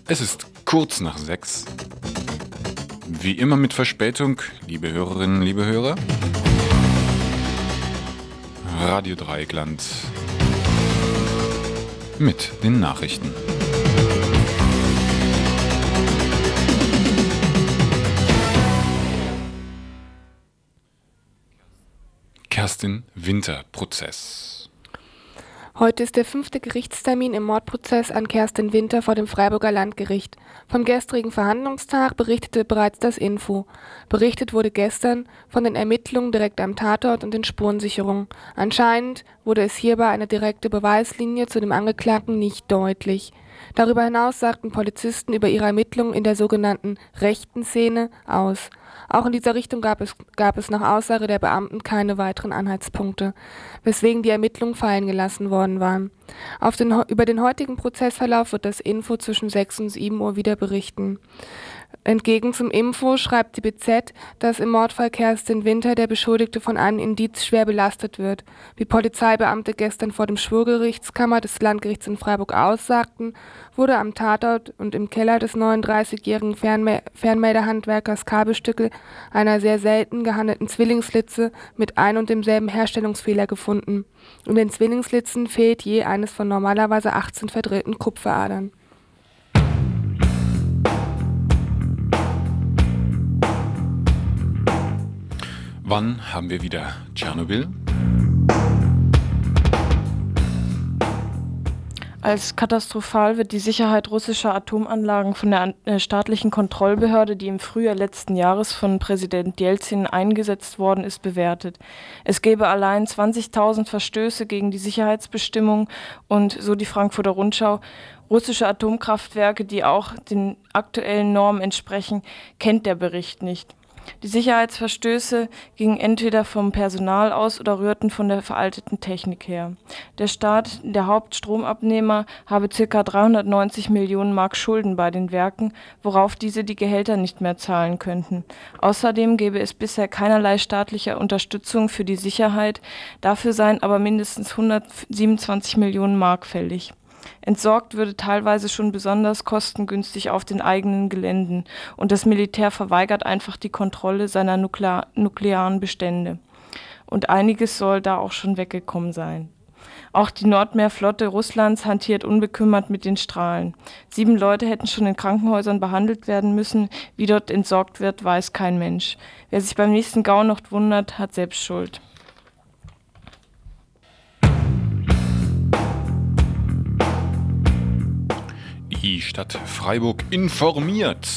Es ist kurz nach 6. Wie immer mit Verspätung, liebe Hörerinnen, liebe Hörer. Radio Dreieckland mit den Nachrichten. Kerstin Winter Prozess. Heute ist der 5. Gerichtstermin im Mordprozess an Kerstin Winter vor dem Freiburger Landgericht. Vom gestrigen Verhandlungstag berichtete bereits das Info. Berichtet wurde gestern von den Ermittlungen direkt am Tatort und den Spurensicherungen. Anscheinend wurde es hierbei eine direkte Beweislinie zu dem Angeklagten nicht deutlich. Darüber hinaus sagten Polizisten über ihre Ermittlungen in der sogenannten rechten Szene aus. Auch in dieser Richtung gab es nach Aussage der Beamten keine weiteren Anhaltspunkte, weswegen die Ermittlungen fallen gelassen worden waren. Über den heutigen Prozessverlauf wird das Info zwischen 6 und 7 Uhr wieder berichten. Entgegen zum Info schreibt die BZ, dass im Mordfall Kerstin Winter der Beschuldigte von einem Indiz schwer belastet wird. Wie Polizeibeamte gestern vor dem Schwurgerichtskammer des Landgerichts in Freiburg aussagten, wurde am Tatort und im Keller des 39-jährigen Fernmeldehandwerkers Kabelstücke einer sehr selten gehandelten Zwillingslitze mit ein und demselben Herstellungsfehler gefunden. In den Zwillingslitzen fehlt je eines von normalerweise 18 verdrehten Kupferadern. Wann haben wir wieder Tschernobyl? Als katastrophal wird die Sicherheit russischer Atomanlagen von der staatlichen Kontrollbehörde, die im Frühjahr letzten Jahres von Präsident Jelzin eingesetzt worden ist, bewertet. Es gebe allein 20.000 Verstöße gegen die Sicherheitsbestimmungen und, so die Frankfurter Rundschau, russische Atomkraftwerke, die auch den aktuellen Normen entsprechen, kennt der Bericht nicht. Die Sicherheitsverstöße gingen entweder vom Personal aus oder rührten von der veralteten Technik her. Der Staat, der Hauptstromabnehmer, habe ca. 390 Millionen Mark Schulden bei den Werken, worauf diese die Gehälter nicht mehr zahlen könnten. Außerdem gäbe es bisher keinerlei staatliche Unterstützung für die Sicherheit, dafür seien aber mindestens 127 Millionen Mark fällig. Entsorgt würde teilweise schon besonders kostengünstig auf den eigenen Geländen und das Militär verweigert einfach die Kontrolle seiner nuklearen Bestände. Und einiges soll da auch schon weggekommen sein. Auch die Nordmeerflotte Russlands hantiert unbekümmert mit den Strahlen. 7 Leute hätten schon in Krankenhäusern behandelt werden müssen. Wie dort entsorgt wird, weiß kein Mensch. Wer sich beim nächsten GAU noch wundert, hat selbst Schuld. Die Stadt Freiburg informiert.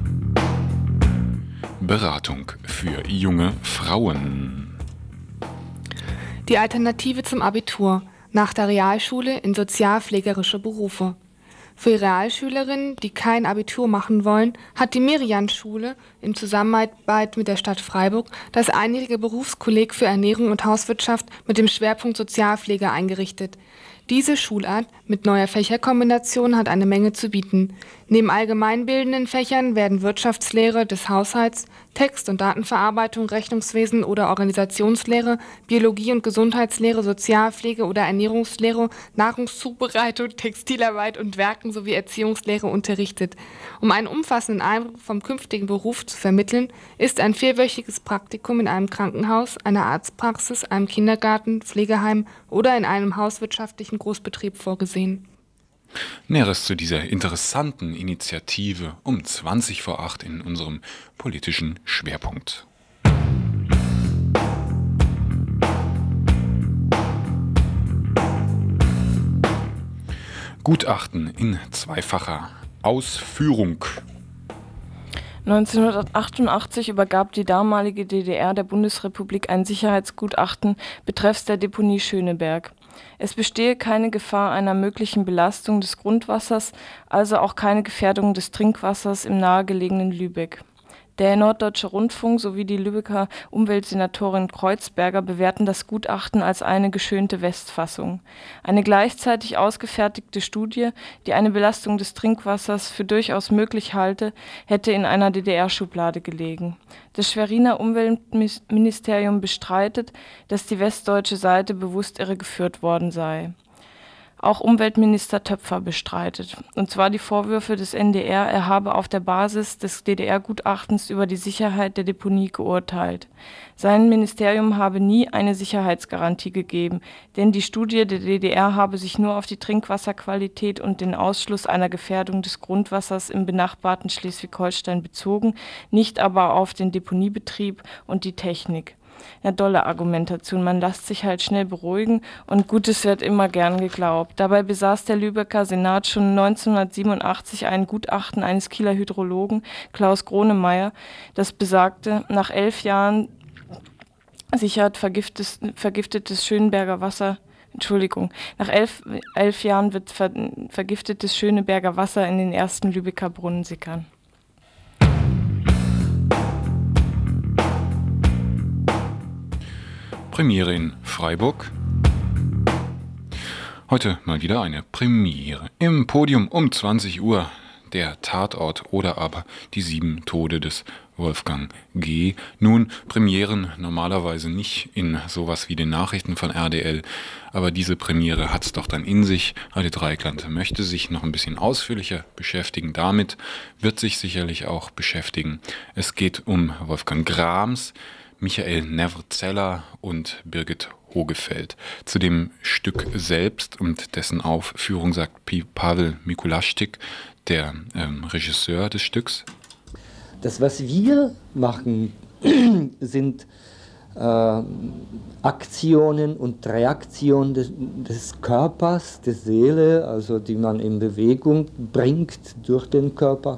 Beratung für junge Frauen. Die Alternative zum Abitur. Nach der Realschule in sozialpflegerische Berufe. Für Realschülerinnen, die kein Abitur machen wollen, hat die Merian-Schule in Zusammenarbeit mit der Stadt Freiburg das einjährige Berufskolleg für Ernährung und Hauswirtschaft mit dem Schwerpunkt Sozialpflege eingerichtet. Diese Schulart mit neuer Fächerkombination hat eine Menge zu bieten. Neben allgemeinbildenden Fächern werden Wirtschaftslehre des Haushalts, Text- und Datenverarbeitung, Rechnungswesen oder Organisationslehre, Biologie- und Gesundheitslehre, Sozialpflege oder Ernährungslehre, Nahrungszubereitung, Textilarbeit und Werken sowie Erziehungslehre unterrichtet. Um einen umfassenden Eindruck vom künftigen Beruf zu vermitteln, ist ein 4-wöchiges Praktikum in einem Krankenhaus, einer Arztpraxis, einem Kindergarten, Pflegeheim oder in einem hauswirtschaftlichen Großbetrieb vorgesehen. Näheres zu dieser interessanten Initiative um 20 vor 8 in unserem politischen Schwerpunkt. Gutachten in zweifacher Ausführung. 1988 übergab die damalige DDR der Bundesrepublik ein Sicherheitsgutachten betreffs der Deponie Schöneberg. Es bestehe keine Gefahr einer möglichen Belastung des Grundwassers, also auch keine Gefährdung des Trinkwassers im nahegelegenen Lübeck. Der Norddeutsche Rundfunk sowie die Lübecker Umweltsenatorin Kreuzberger bewerten das Gutachten als eine geschönte Westfassung. Eine gleichzeitig ausgefertigte Studie, die eine Belastung des Trinkwassers für durchaus möglich halte, hätte in einer DDR-Schublade gelegen. Das Schweriner Umweltministerium bestreitet, dass die westdeutsche Seite bewusst irregeführt worden sei. Auch Umweltminister Töpfer bestreitet. Und zwar die Vorwürfe des NDR, er habe auf der Basis des DDR-Gutachtens über die Sicherheit der Deponie geurteilt. Sein Ministerium habe nie eine Sicherheitsgarantie gegeben, denn die Studie der DDR habe sich nur auf die Trinkwasserqualität und den Ausschluss einer Gefährdung des Grundwassers im benachbarten Schleswig-Holstein bezogen, nicht aber auf den Deponiebetrieb und die Technik. Ja, dolle Argumentation, man lässt sich halt schnell beruhigen und Gutes wird immer gern geglaubt. Dabei besaß der Lübecker Senat schon 1987 ein Gutachten eines Kieler Hydrologen, Klaus Gronemeyer, das besagte, nach 11 Jahren sichert vergiftetes Schöneberger Wasser, nach 11 Jahren wird vergiftetes Schöneberger Wasser in den ersten Lübecker Brunnen sickern. Premiere in Freiburg. Heute mal wieder eine Premiere. Im Podium um 20 Uhr der Tatort oder aber die 7 Tode des Wolfgang G. Nun, Premieren normalerweise nicht in sowas wie den Nachrichten von RDL, aber diese Premiere hat's doch dann in sich. Radio Dreieckland möchte sich noch ein bisschen ausführlicher beschäftigen damit, wird sich sicherlich auch beschäftigen. Es geht um Wolfgang Grams, Michael Nevrzeller und Birgit Hogefeld. Zu dem Stück selbst und dessen Aufführung sagt Pavel Mikulaschtik, der Regisseur des Stücks. Das, was wir machen, sind Aktionen und Reaktionen des Körpers, der Seele, also die man in Bewegung bringt durch den Körper,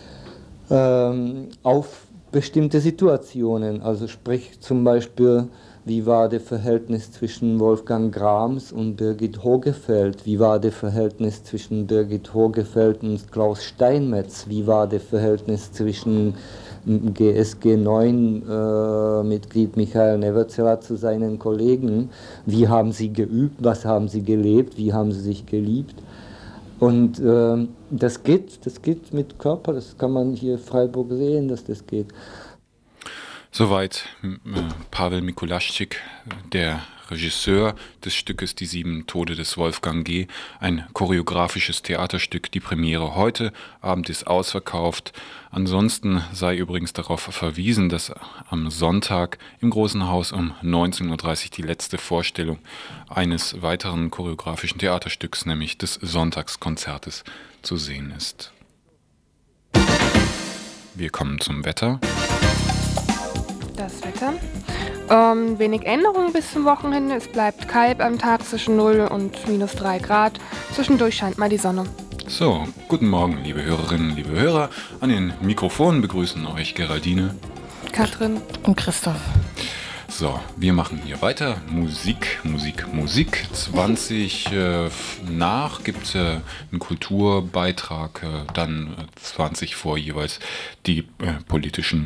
auf bestimmte Situationen, also sprich zum Beispiel, wie war das Verhältnis zwischen Wolfgang Grams und Birgit Hogefeld, wie war das Verhältnis zwischen Birgit Hogefeld und Klaus Steinmetz, wie war das Verhältnis zwischen GSG 9 Mitglied Michael Nevrzeller zu seinen Kollegen, wie haben sie geübt, was haben sie gelebt, wie haben sie sich geliebt. Und das geht mit Körper, das kann man hier in Freiburg sehen, dass das geht. Soweit Pavel Mikulaschik, der Regisseur des Stückes Die 7 Tode des Wolfgang G. Ein choreografisches Theaterstück. Die Premiere heute Abend ist ausverkauft. Ansonsten sei übrigens darauf verwiesen, dass am Sonntag im Großen Haus um 19.30 Uhr die letzte Vorstellung eines weiteren choreografischen Theaterstücks, nämlich des Sonntagskonzertes, zu sehen ist. Wir kommen zum Wetter. Das Wetter. Wenig Änderungen bis zum Wochenende. Es bleibt kalt am Tag zwischen 0 und -3 Grad. Zwischendurch scheint mal die Sonne. So, guten Morgen, liebe Hörerinnen, liebe Hörer. An den Mikrofonen begrüßen euch Geraldine, Katrin und Christoph. So, wir machen hier weiter. Musik. 20 nach gibt es einen Kulturbeitrag, dann 20 vor jeweils die politischen